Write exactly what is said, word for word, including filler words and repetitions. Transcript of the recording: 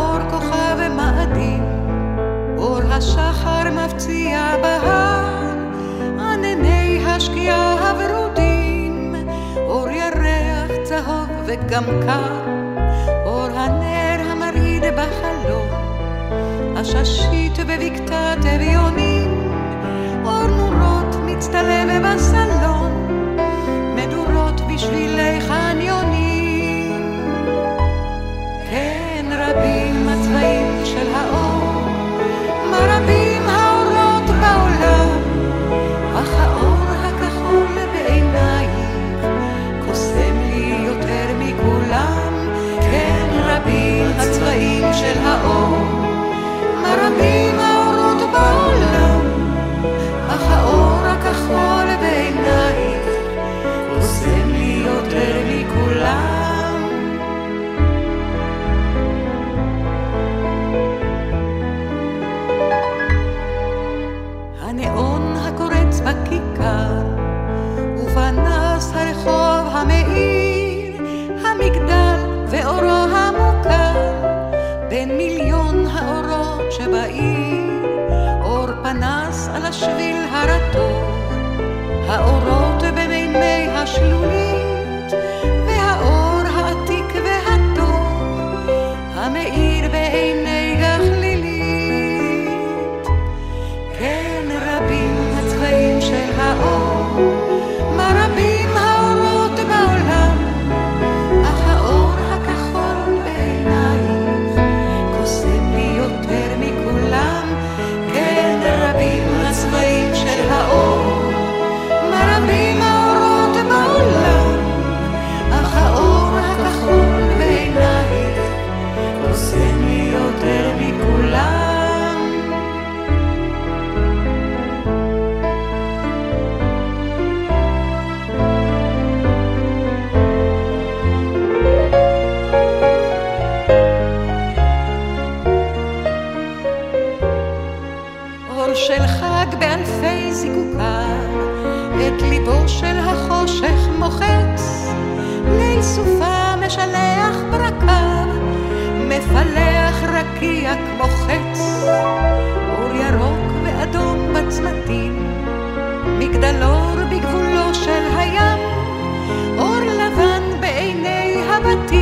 האור כוכב מאדים, אור השחר מפציע בהר, ענני השקיעה הוורודים, אור ירח צהוב וגם קר, אור הנר המרעיד בחלום, עששית בבקתת אביונים, אור נורות מצטלב בסלון, מדורות בשבילי חניונים. כן, רבים הצבעים של האור, מה רבים האורות בעולם, אך האור הכחול בעינייך קוסם לי יותר מכולם. כן, רבים הצבעים של האור, מה רבים האורות בעולם, אך האור הכחול בעינייך קוסם לי יותר מכולם. הנאון הקורץ בכיכר ופנס הרחוב המאיר, המגדל ואורו המוכר בין מיליון האורות שבעיר, אור פנס על השביל הרטוב, האורות במימי השלולית, והאור העתיק והטוב המאיר בעיני גחלילית. כן, רבים הצבעים של האור, מה רבים האורות בעולם, אך האור הכחול בעינייך קוסם לי יותר מכולם. כן, רבים הצבעים של האור, מה רבים האורות בעולם, אך האור הכחול בעינייך קוסם לי יותר מכולם. אור של חג באלפי זיקוקר, את ליבו של החושך מוחץ, ליל סופה משלח ברקה, מפלח רקיע כמו חץ. אור ירוק ואדום בצמתים, מגדלור בגבולו של הים, אור לבן בעיני הבתים.